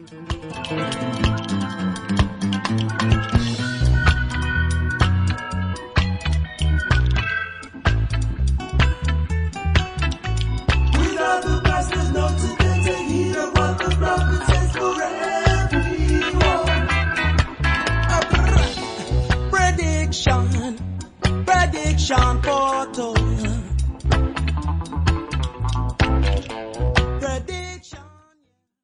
Without the past, there's no today to hear what the prophet says for everyone. Prediction, foretold.